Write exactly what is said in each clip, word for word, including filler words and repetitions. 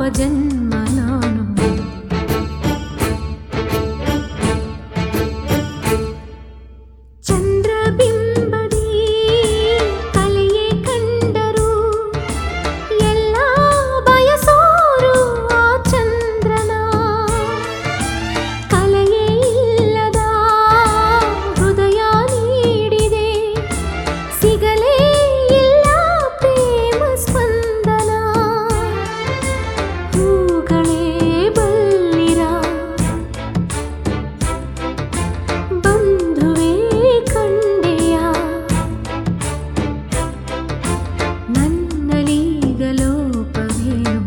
ಜನ್ಮ ನಾನು. ಚಂದ್ರಬಿಂಬದಿ ಕಲೆಯೇ ಕಂಡರು ಎಲ್ಲ ಬಯಸೋರು ಆ ಚಂದ್ರನ. ಕಲೆಯೇ ಇಲ್ಲದ ಹೃದಯ ನೀಡಿದೆ, ಸಿಗಲೇ ಇಲ್ಲ ಪ್ರೇಮ ಸ್ಪಂದನ. ಹೂಗಳೇ ಬಲ್ಲಿರ ಬಂಧುವೇ ಕಂಡೆಯ, ನನ್ನಲೀಗ ಲೋಪವೇನು.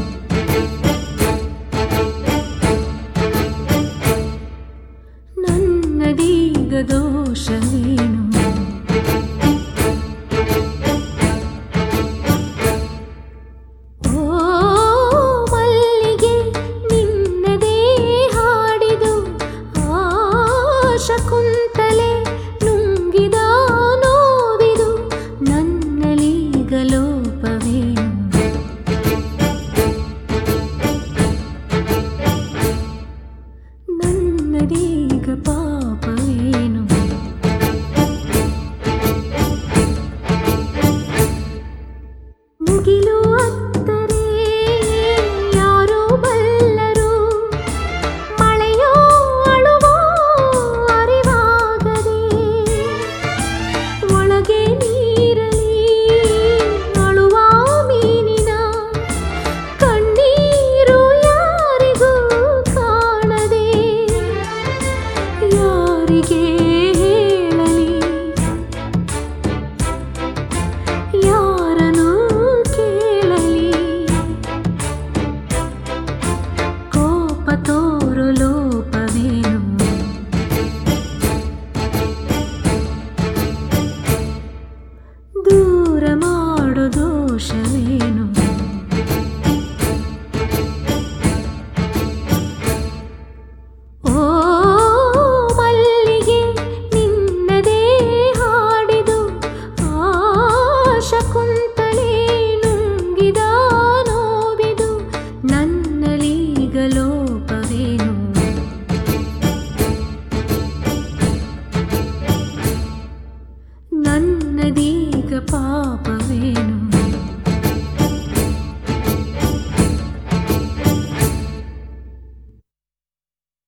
ನನ್ನದೀಗ ದೋಷವೇನು. ಓ ಮಲ್ಲಿಗೆ ನಿನ್ನದೇ ಹಾಡಿದು, ಆಶಕುಂತಲೆ ನುಂಗಿದ ನೋವಿದು, ನನ್ನಲೀಗ ಲೋಪವೇನು. ನನ್ನದೀಗ ಪಾಪವೇನು. ಮುಗಿಲು ಅತ್ತರೆ ಯಾರೋ ಬಲ್ಲರು, ಮಳೆಯೋ ಅಳುವೋ ಅರಿವಾಗದೆ. ಒಳಗೆ ನೀರಲಿ ಅಳುವ ಮೀನಿನ ಕಣ್ಣೀರು ಯಾರಿಗೂ ಕಾಣದೆ. ಯಾರಿಗೆ ಹೇಳಲಿ, ಯಾರನ್ನು ಕೇಳಲಿ. ಕೋಪ ತೋರು ಲೋಪವೇನು. ದೂರ ಮಾಡು ದೋಷವೇನು. ಓ ಮಲ್ಲಿಗೆ ನಿನ್ನದೇ ಹಾಡಿದು, ಆಶಕುಂತಲೆ ನುಂಗಿದ ನೋವಿದು, ನನ್ನಲೀಗ ಲೋಪವೇನು. ನನ್ನದೀಗ ಪಾಪವೇನು.